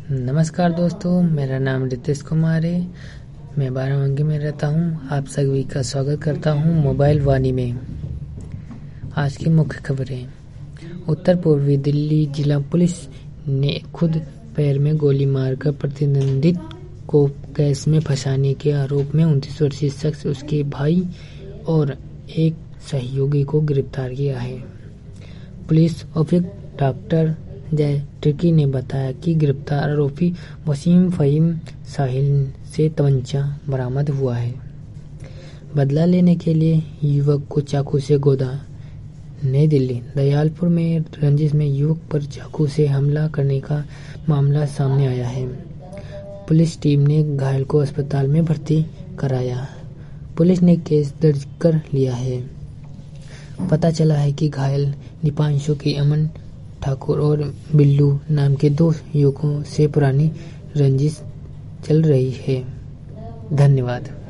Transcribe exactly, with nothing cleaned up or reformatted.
नमस्कार दोस्तों, मेरा नाम रितेश कुमार है। मैं बाराबंकी में रहता हूँ। आप सभी का स्वागत करता हूँ मोबाइल वाणी में। आज की मुख्य खबरें। उत्तर पूर्वी दिल्ली जिला पुलिस ने खुद पैर में गोली मारकर प्रतिद्वंदी को गैस में फंसाने के आरोप में उनतीस वर्षीय शख्स, उसके भाई और एक सहयोगी को गिरफ्तार किया है। पुलिस अधीक्षक डॉक्टर जय टिर्की ने बताया कि गिरफ्तार आरोपी वसीम फहीम साहिल से तमंचा बरामद हुआ है। बदला लेने के लिए युवक को चाकू से गोदा। नई दिल्ली दयालपुर में रंजिश में युवक पर चाकू से हमला करने का मामला सामने आया है। पुलिस टीम ने घायल को अस्पताल में भर्ती कराया। पुलिस ने केस दर्ज कर लिया है। पता चला है कि घायल दीपांशु की अमन ठाकुर और बिल्लू नाम के दो युवकों से पुरानी रंजिश चल रही है। धन्यवाद।